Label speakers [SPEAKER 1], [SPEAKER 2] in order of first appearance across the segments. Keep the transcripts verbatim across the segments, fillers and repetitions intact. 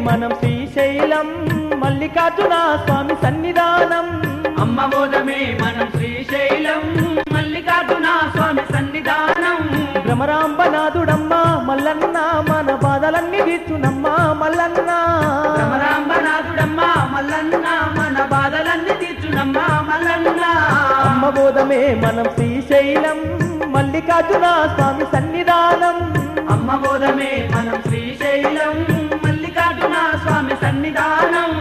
[SPEAKER 1] మనం శ్రీశైలం మల్లికార్జున స్వామి సన్నిధానం
[SPEAKER 2] అమ్మబోధమే మనం శ్రీశైలం మల్లికార్జున స్వామి సన్నిధానం
[SPEAKER 1] భ్రమరాంబనాథుడమ్మ మల్లన్న మన బాధలన్నీ తీర్చునమ్మ మల్లన్న
[SPEAKER 2] భ్రమరాంబనాథుడమ్మ మల్లన్న మన బాధలన్నీ తీర్చునమ్మ మల్లన్న
[SPEAKER 1] అమ్మబోధమే మనం శ్రీశైలం మల్లికార్జున స్వామి సన్నిధానం
[SPEAKER 2] అమ్మబోధమే మనం శ్రీశైలం మల్లికార్జున స్వామి సన్నిధానం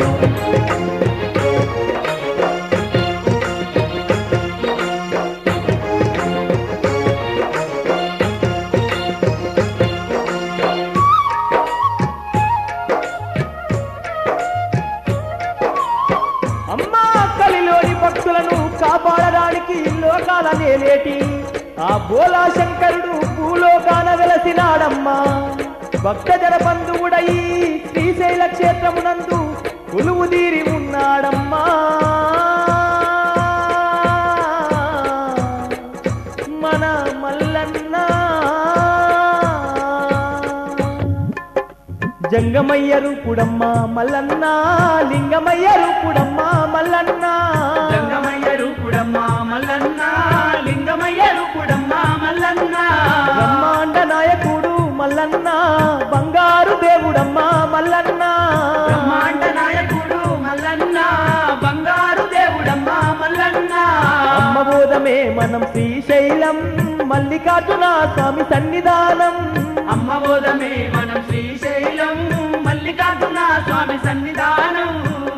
[SPEAKER 1] అమ్మా కలిలోని భక్తులను కాపాడడానికి లోకాల నేలేటి ఆ బోలా శంకరుడు భూలోకాన వెలసినాడమ్మా భక్తజన బంధువుడై శ్రీశైల క్షేత్రమునందు కొలువు తీరి ఉన్నాడమ్మా మన మల్లన్న జంగమయ్య రూపుడమ్మ మల్లన్న లింగమయ్య రూపుడమ్మ మల్లన్న
[SPEAKER 2] జంగమయ్య రూపుడమ్మ మల్లన్న లింగమయ్య రూపుడమ్మ మల్లన్న
[SPEAKER 1] బ్రహ్మాండ నాయకుడు మల్లన్న బంగారు దేవుడమ్మ మల్లన్న
[SPEAKER 2] బ్రహ్మాండ నాయకుడు మల్లన్న బంగారు దేవుడమ్మ మల్లన్న
[SPEAKER 1] అమ్మబోధమే మనం శ్రీశైలం మల్లికార్జున స్వామి సన్నిధానం
[SPEAKER 2] అమ్మబోధమే మనం శ్రీశైలం మల్లికార్జున స్వామి సన్నిధానం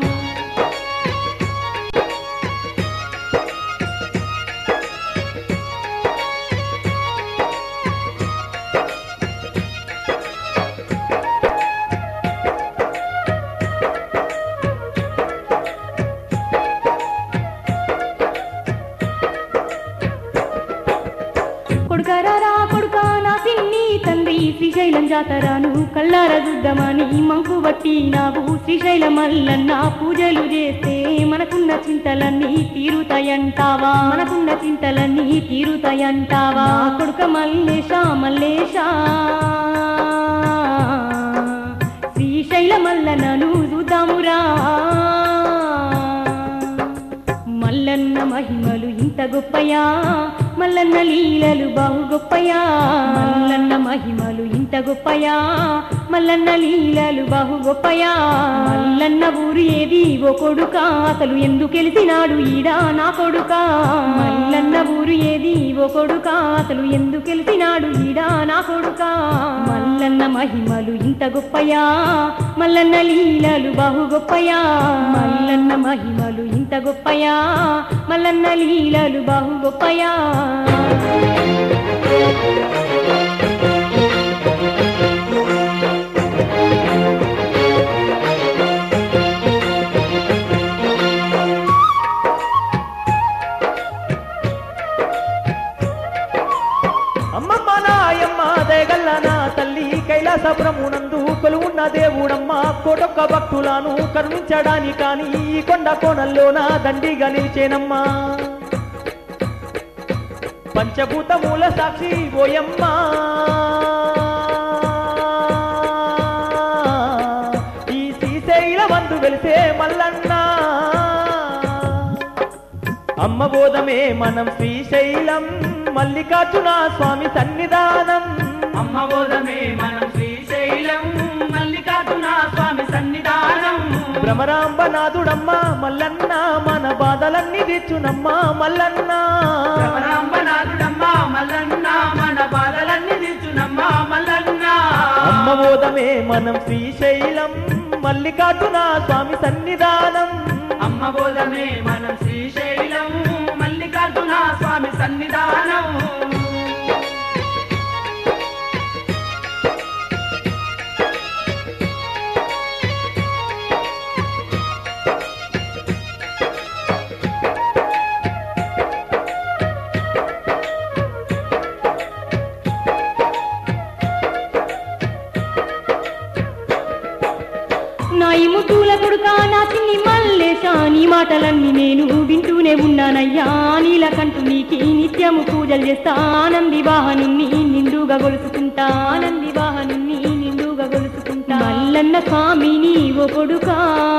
[SPEAKER 3] కొడుకరారా కొడుకా నా సిన్ని తండ్రి శ్రీశైలం జాతరను కళ్ళార చూద్దామని మంకు బట్టి నాకు శ్రీశైల మల్లన్న పూజలు చేస్తే మనకున్న చింతలన్నీ తీరుతాయంటావా మనకున్న చింతలన్నీ తీరుతాయంటావా కొడుక మల్లేశ మల్లేశ శ్రీశైల మల్లన్నను చూద్దామురా మల్లన్న మహిమలు ఇంత గొప్పయా మల్లన్న లీలలు బాహు గొప్పయా మల్లన్న మహిమలు ఇంత గొప్పయా మల్లన్న లీలలు బాహు గొప్పయా మల్లన్న ఊరు ఏది ఓ కొడుకా అసలు ఎందుకు గెలిచినాడు ఈడా నా కొడుకా మల్లన్న ఊరు ఏది ఓ కొడుకా అసలు ఎందుకు గెలిచినాడు ఈడా నా కొడుకా మల్లన్న మహిమలు ఇంత గొప్పయా మల్లన్న లీలలు బాహు గొప్పయా మల్లన్న మహిమలు ఇంత గొప్పయా మల్లన్న లీలలు బాహు గొప్పయా
[SPEAKER 1] అమ్మమ్మ నాయమ్మ దయగల్ల నా తల్లి కైలాసపురమునందు కొలువున్న దేవుడమ్మ కోటొక్క భక్తులను కరుణించడాని కాని ఈ కొండ కోణంలోన దండిగా నిలిచేనమ్మా పంచభూతమూల సాక్షి ఓయమ్మ ఈ శ్రీశైల వందు వెలిసే మల్లన్న అమ్మబోధమే మనం శ్రీశైలం మల్లికార్జున స్వామి సన్నిధానం
[SPEAKER 2] అమ్మబోధమే మనం శ్రీశైలం మల్లికార్జున స్వామి సన్నిధానం
[SPEAKER 1] భ్రమరాంబనాథుడమ్మ మల్లన్న మన బాధలన్నీ తీర్చునమ్మ మల్లన్న
[SPEAKER 2] భ్రమరాంబనాథుడమ్మ మల్లన్న మన బాధలన్నీ తీర్చునమ్మ మల్లన్న
[SPEAKER 1] అమ్మబోధమే మనం శ్రీశైలం మల్లికార్జున స్వామి సన్నిధానం
[SPEAKER 2] అమ్మబోధమే మనం శ్రీశైలం మల్లికార్జున స్వామి సన్నిధానం
[SPEAKER 3] నాయి ముద్దుల కొడుకా నా చిన్ని మల్లేశ నీ మాటలన్నీ నేను వింటూనే ఉన్నానయ్యా నీలకంటూ నీకి నిత్యము పూజలు చేస్తా ఆనంది వాహనుని నిండుగా గొలుసుకుంటా ఆనంది వాహనుని నిండుగా గొలుసుకుంటా మల్లన్న స్వామిని ఓ కొడుకా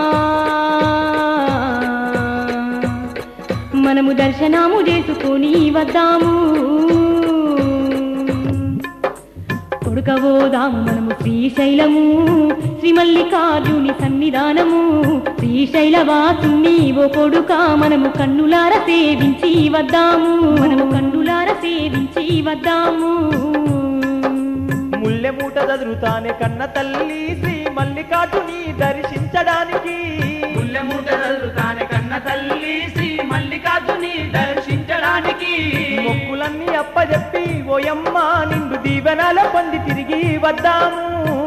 [SPEAKER 3] మనము దర్శనము చేసుకొని వద్దాము కొడుకవోదాము మనము శ్రీశైలము శ్రీ మల్లికార్జుని సన్నిధానము శ్రీశైలవాసుని ఓ కొడుకా మనము కన్నులార సేవించి వద్దాము మనము కన్నులార సేవించి వద్దాము
[SPEAKER 1] ముల్లె మూట చదురుతానే కన్న తల్లి శ్రీ మల్లికార్జుని దర్శించడానికి
[SPEAKER 2] ముల్లె మూట చదురుతానే కన్న తల్లి శ్రీ మల్లికార్జుని దర్శించడానికి
[SPEAKER 1] మొక్కులన్నీ అప్పజెప్పి ఓయమ్మ నిండు దీవెనల పొంది తిరిగి వద్దాము